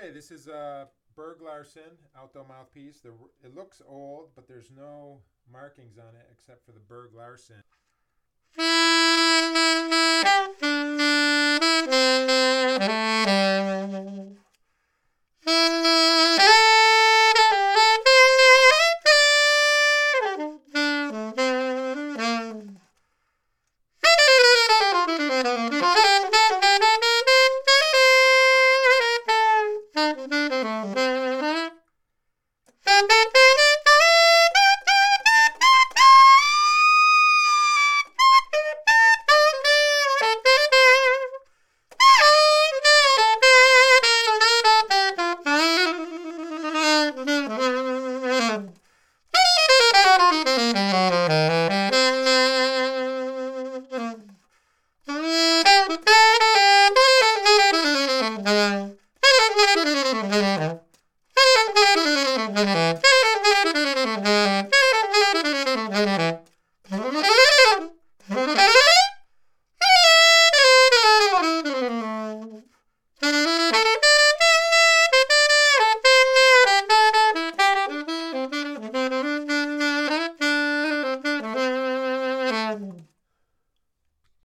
Okay, this is a Berg Larsen alto mouthpiece. It looks old, but there's no markings on it except for the Berg Larsen.